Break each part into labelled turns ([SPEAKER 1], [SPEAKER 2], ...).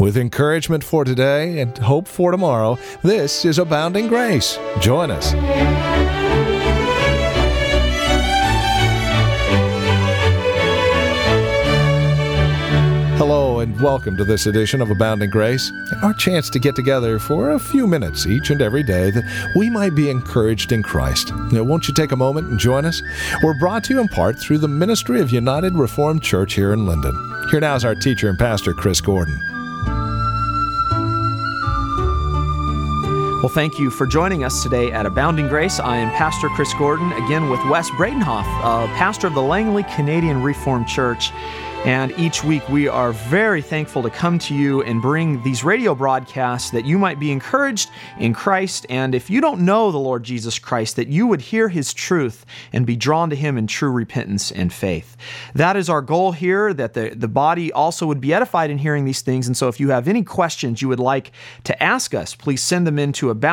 [SPEAKER 1] With encouragement for today and hope for tomorrow, this is Abounding Grace. Join us. Hello and welcome to this edition of Abounding Grace, our chance to get together for a few minutes each and every day that we might be encouraged in Christ. Now, won't you take a moment and join us? We're brought to you in part through the ministry of United Reformed Church here in Linden. Here now is our teacher and pastor, Chris Gordon.
[SPEAKER 2] Well, thank you for joining us today at Abounding Grace. I am Pastor Chris Gordon, again with Wes Bradenhoff, pastor of the Langley Canadian Reformed Church. And each week we are very thankful to come to you and bring these radio broadcasts that you might be encouraged in Christ. And if you don't know the Lord Jesus Christ, that you would hear His truth and be drawn to Him in true repentance and faith. That is our goal here, that the body also would be edified in hearing these things. And so if you have any questions you would like to ask us, please send them in to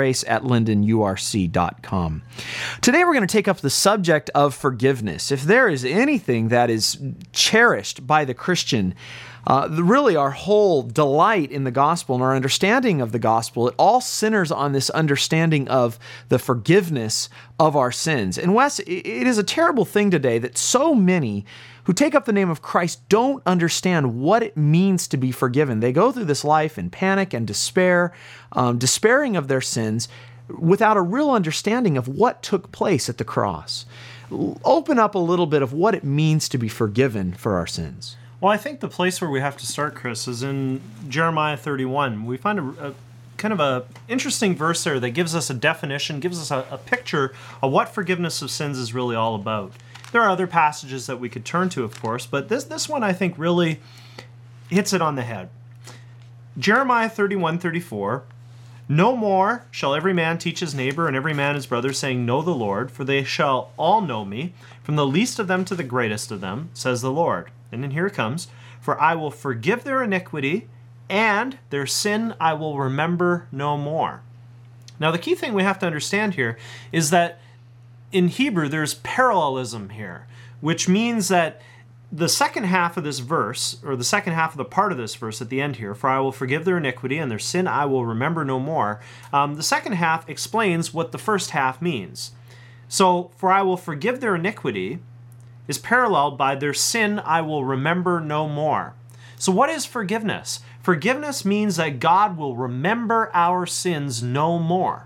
[SPEAKER 2] aboundinggrace@lindenurc.com. Today we're going to take up the subject of forgiveness. If there is anything that is cherished by the Christian, really our whole delight in the gospel and our understanding of the gospel, it all centers on this understanding of the forgiveness of our sins. And Wes, it is a terrible thing today that so many who take up the name of Christ don't understand what it means to be forgiven. They go through this life in panic and despair, despairing of their sins without a real understanding of what took place at the cross. Open up a little bit of what it means to be forgiven for our sins.
[SPEAKER 3] Well, I think the place where we have to start, Chris, is in Jeremiah 31. We find a kind of a interesting verse there that gives us a definition, gives us a picture of what forgiveness of sins is really all about. There are other passages that we could turn to, of course, but this one I think really hits it on the head. Jeremiah 31:34. No more shall every man teach his neighbor and every man his brother, saying, Know the Lord, for they shall all know me, from the least of them to the greatest of them, says the Lord. And then here it comes. For I will forgive their iniquity, and their sin I will remember no more. Now the key thing we have to understand here is that in Hebrew there's parallelism here, which means that the second half of this verse, or the second half of the part of this verse at the end here, for I will forgive their iniquity and their sin I will remember no more, the second half explains what the first half means. So, for I will forgive their iniquity is paralleled by their sin I will remember no more. So what is forgiveness? Forgiveness means that God will remember our sins no more.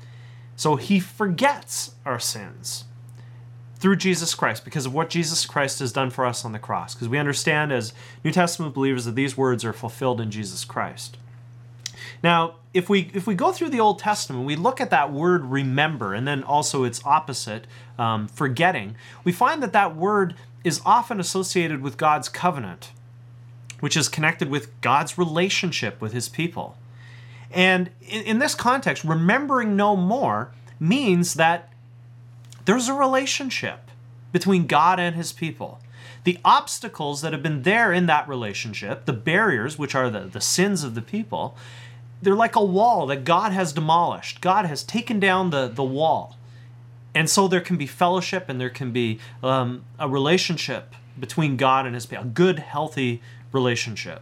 [SPEAKER 3] So He forgets our sins through Jesus Christ, because of what Jesus Christ has done for us on the cross. Because we understand as New Testament believers that these words are fulfilled in Jesus Christ. Now, if we go through the Old Testament, we look at that word remember, and then also its opposite, forgetting, we find that word is often associated with God's covenant, which is connected with God's relationship with His people. And in this context, remembering no more means that there's a relationship between God and His people. The obstacles that have been there in that relationship, the barriers, which are the sins of the people, they're like a wall that God has demolished. God has taken down the wall. And so there can be fellowship and there can be a relationship between God and His people, a good, healthy relationship.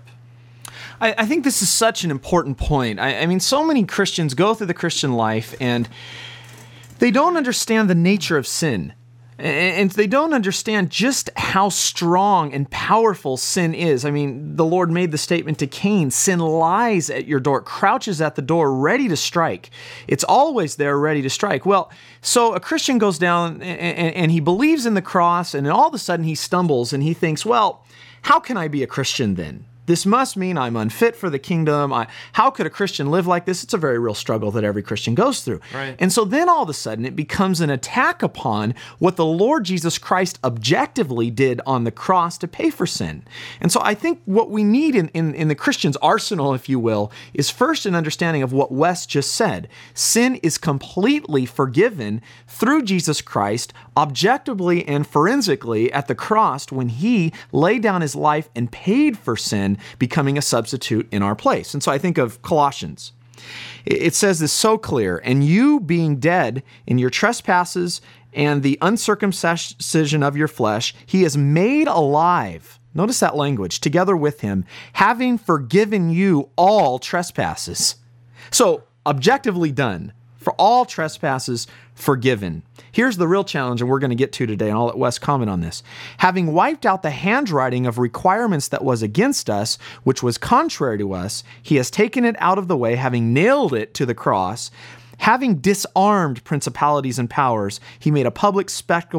[SPEAKER 2] I think this is such an important point. I mean, so many Christians go through the Christian life and they don't understand the nature of sin, and they don't understand just how strong and powerful sin is. I mean, the Lord made the statement to Cain, sin lies at your door, crouches at the door, ready to strike. It's always there, ready to strike. Well, so a Christian goes down and he believes in the cross, and then all of a sudden he stumbles and he thinks, well, how can I be a Christian then? This must mean I'm unfit for the kingdom. How could a Christian live like this? It's a very real struggle that every Christian goes through.
[SPEAKER 3] Right.
[SPEAKER 2] And so then all of a sudden it becomes an attack upon what the Lord Jesus Christ objectively did on the cross to pay for sin. And so I think what we need in the Christian's arsenal, if you will, is first an understanding of what Wes just said. Sin is completely forgiven through Jesus Christ, objectively and forensically at the cross when He laid down His life and paid for sin, becoming a substitute in our place. And so I think of Colossians. It says this so clear, and you being dead in your trespasses and the uncircumcision of your flesh, He is made alive Notice that language, together with him, having forgiven you all trespasses. So, objectively done. For all trespasses forgiven. Here's the real challenge, and we're going to get to today, and I'll let Wes comment on this. Having wiped out the handwriting of requirements that was against us, which was contrary to us, he has taken it out of the way, having nailed it to the cross. Having disarmed principalities and powers, he made a public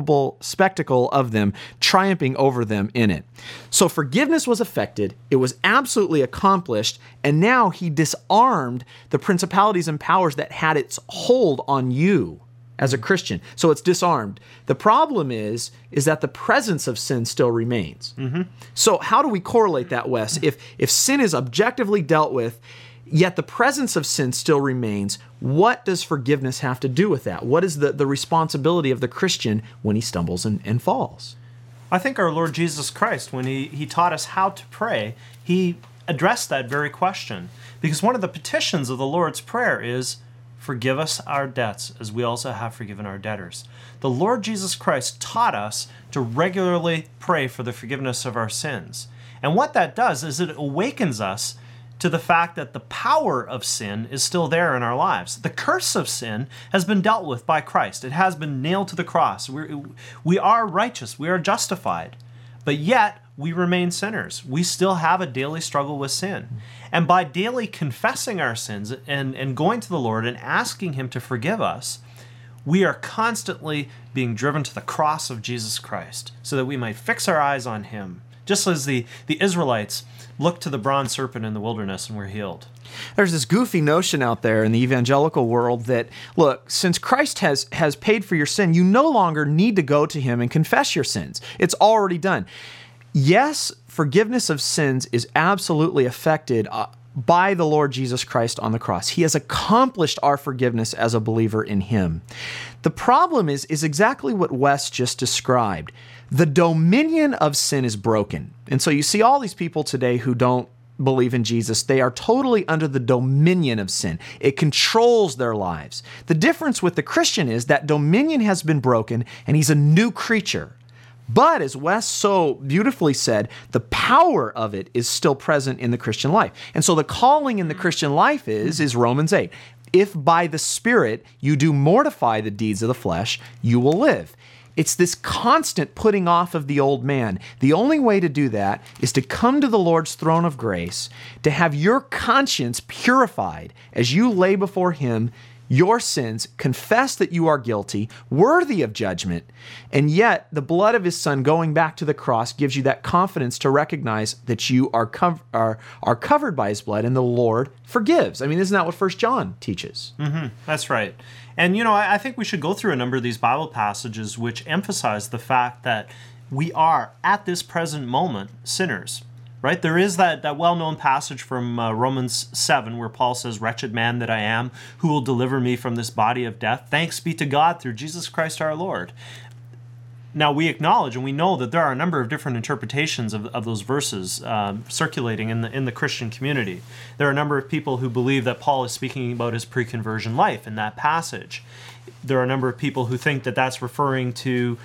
[SPEAKER 2] spectacle of them, triumphing over them in it. So forgiveness was effected, it was absolutely accomplished, and now he disarmed the principalities and powers that had its hold on you as a Christian. So it's disarmed. The problem is that the presence of sin still remains. So how do we correlate that, Wes? If sin is objectively dealt with, yet the presence of sin still remains, what does forgiveness have to do with that? What is the responsibility of the Christian when he stumbles and falls?
[SPEAKER 3] I think our Lord Jesus Christ, when he taught us how to pray, he addressed that very question. Because one of the petitions of the Lord's Prayer is, forgive us our debts as we also have forgiven our debtors. The Lord Jesus Christ taught us to regularly pray for the forgiveness of our sins. And what that does is it awakens us to the fact that the power of sin is still there in our lives. The curse of sin has been dealt with by Christ. It has been nailed to the cross. We are righteous. We are justified. But yet, we remain sinners. We still have a daily struggle with sin. And by daily confessing our sins and going to the Lord and asking him to forgive us, we are constantly being driven to the cross of Jesus Christ so that we might fix our eyes on him. Just as the Israelites looked to the bronze serpent in the wilderness and were healed.
[SPEAKER 2] There's this goofy notion out there in the evangelical world that, look, since Christ has paid for your sin, you no longer need to go to him and confess your sins. It's already done. Yes, forgiveness of sins is absolutely affected by the Lord Jesus Christ on the cross. He has accomplished our forgiveness as a believer in him. The problem is exactly what Wes just described. The dominion of sin is broken. And so you see all these people today who don't believe in Jesus. They are totally under the dominion of sin. It controls their lives. The difference with the Christian is that dominion has been broken and he's a new creature. But as Wes so beautifully said, the power of it is still present in the Christian life. And so the calling in the Christian life is Romans 8. If by the Spirit you do mortify the deeds of the flesh, you will live. It's this constant putting off of the old man. The only way to do that is to come to the Lord's throne of grace, to have your conscience purified as you lay before him your sins, confess that you are guilty, worthy of judgment, and yet the blood of his son going back to the cross gives you that confidence to recognize that you are covered by his blood and the Lord forgives. I mean, isn't that what 1 John teaches?
[SPEAKER 3] That's right. And, I think we should go through a number of these Bible passages which emphasize the fact that we are, at this present moment, sinners. Right? There is that well-known passage from Romans 7 where Paul says, "Wretched man that I am, who will deliver me from this body of death? Thanks be to God through Jesus Christ our Lord." Now, we acknowledge and we know that there are a number of different interpretations of those verses circulating in the Christian community. There are a number of people who believe that Paul is speaking about his pre-conversion life in that passage. There are a number of people who think that that's referring to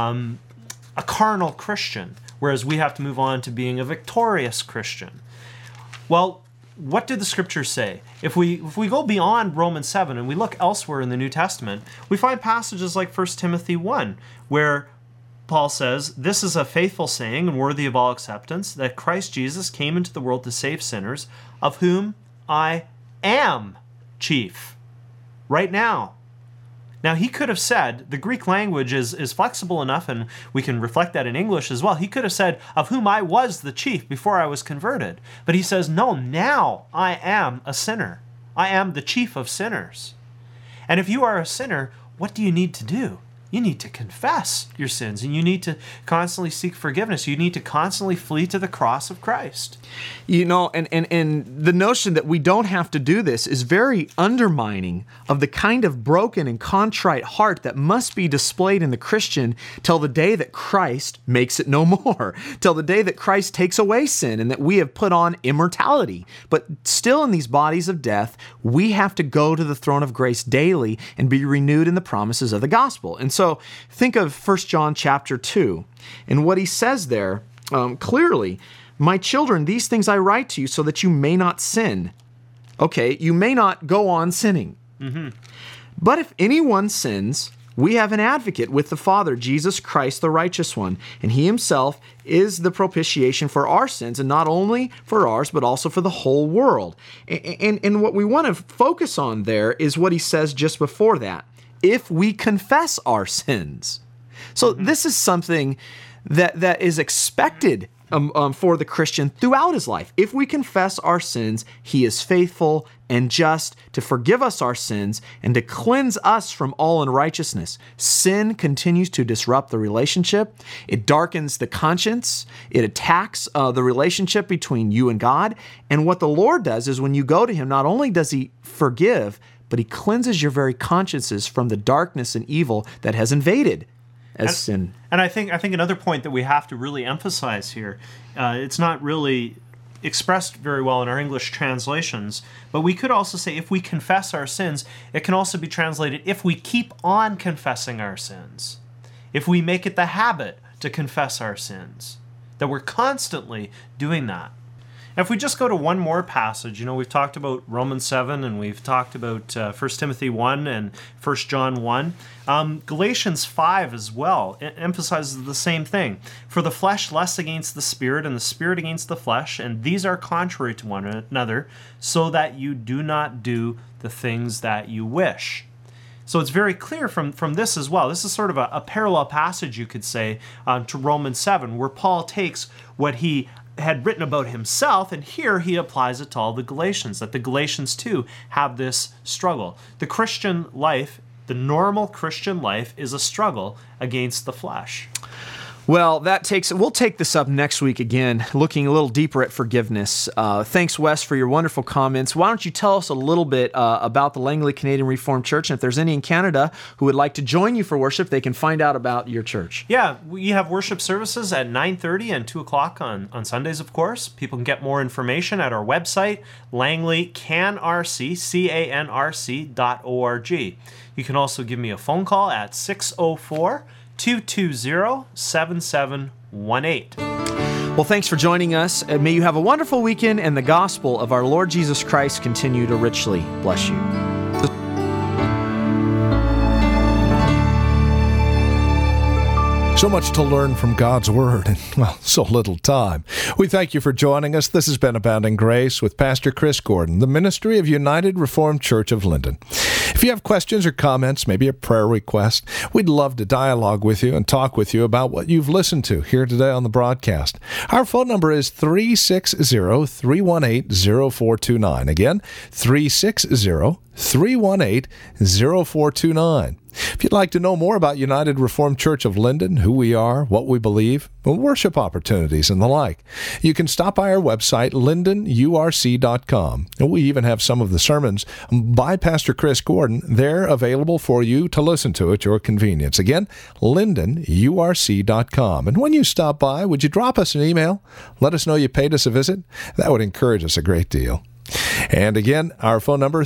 [SPEAKER 3] a carnal Christian, whereas we have to move on to being a victorious Christian. Well, what did the Scriptures say? If we go beyond Romans 7 and we look elsewhere in the New Testament, we find passages like 1 Timothy 1, where Paul says, "This is a faithful saying and worthy of all acceptance, that Christ Jesus came into the world to save sinners, of whom I am chief." Right now. Now, he could have said, the Greek language is flexible enough, and we can reflect that in English as well. He could have said, "of whom I was the chief before I was converted." But he says, no, now I am a sinner. I am the chief of sinners. And if you are a sinner, what do you need to do? You need to confess your sins, and you need to constantly seek forgiveness. You need to constantly flee to the cross of Christ.
[SPEAKER 2] And the notion that we don't have to do this is very undermining of the kind of broken and contrite heart that must be displayed in the Christian till the day that Christ makes it no more, till the day that Christ takes away sin and that we have put on immortality. But still in these bodies of death, we have to go to the throne of grace daily and be renewed in the promises of the gospel. And so think of 1 John chapter 2 and what he says there clearly, "My children, these things I write to you so that you may not sin." Okay, you may not go on sinning. "But if anyone sins, we have an advocate with the Father, Jesus Christ, the righteous one. And he himself is the propitiation for our sins, and not only for ours, but also for the whole world." And what we want to focus on there is what he says just before that. If we confess our sins. So this is something that is expected for the Christian throughout his life. If we confess our sins, he is faithful and just to forgive us our sins and to cleanse us from all unrighteousness. Sin continues to disrupt the relationship. It darkens the conscience. It attacks the relationship between you and God. And what the Lord does is when you go to him, not only does he forgive, but he cleanses your very consciences from the darkness and evil that has invaded as sin.
[SPEAKER 3] And I think another point that we have to really emphasize here, it's not really expressed very well in our English translations, but we could also say if we confess our sins, it can also be translated if we keep on confessing our sins, if we make it the habit to confess our sins, that we're constantly doing that. If we just go to one more passage, we've talked about Romans 7 and we've talked about 1 Timothy 1 and 1 John 1. Galatians 5 as well emphasizes the same thing. "For the flesh lusts against the spirit and the spirit against the flesh, and these are contrary to one another, so that you do not do the things that you wish." So it's very clear from this as well. This is sort of a parallel passage, you could say, to Romans 7, where Paul takes what he had written about himself, and here he applies it to all the Galatians, that the Galatians too have this struggle. The Christian life, the normal Christian life, is a struggle against the flesh.
[SPEAKER 2] Well, we'll take this up next week again, looking a little deeper at forgiveness. Thanks, Wes, for your wonderful comments. Why don't you tell us a little bit about the Langley Canadian Reformed Church, and if there's any in Canada who would like to join you for worship, they can find out about your church.
[SPEAKER 3] Yeah, we have worship services at 9:30 and 2 o'clock on Sundays, of course. People can get more information at our website, langleycanrc.org. You can also give me a phone call at 604-220-7718.
[SPEAKER 2] Well, thanks for joining us. May you have a wonderful weekend, and the gospel of our Lord Jesus Christ continue to richly bless you.
[SPEAKER 1] So much to learn from God's Word in, so little time. We thank you for joining us. This has been Abounding Grace with Pastor Chris Gordon, the ministry of United Reformed Church of Linden. If you have questions or comments, maybe a prayer request, we'd love to dialogue with you and talk with you about what you've listened to here today on the broadcast. Our phone number is 360-318-0429. Again, 360-318-0429. If you'd like to know more about United Reformed Church of Linden, who we are, what we believe, worship opportunities, and the like, you can stop by our website, lindenurc.com. And we even have some of the sermons by Pastor Chris Gordon there available for you to listen to at your convenience. Again, lindenurc.com. And when you stop by, would you drop us an email? Let us know you paid us a visit. That would encourage us a great deal. And again, our phone number,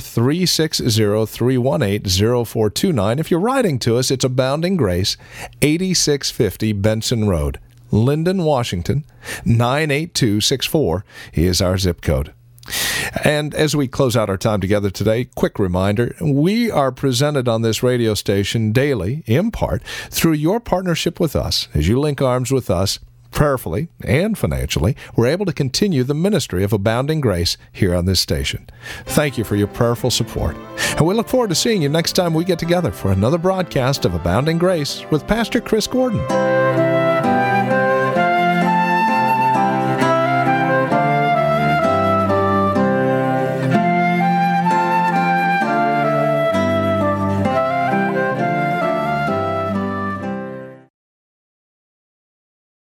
[SPEAKER 1] 360-318-0429. If you're writing to us, it's Abounding Grace, 8650 Benson Road, Linden, Washington, 98264 is our zip code. And as we close out our time together today, quick reminder, we are presented on this radio station daily, in part, through your partnership with us. As you link arms with us, prayerfully and financially, we're able to continue the ministry of Abounding Grace here on this station. Thank you for your prayerful support. And we look forward to seeing you next time we get together for another broadcast of Abounding Grace with Pastor Chris Gordon.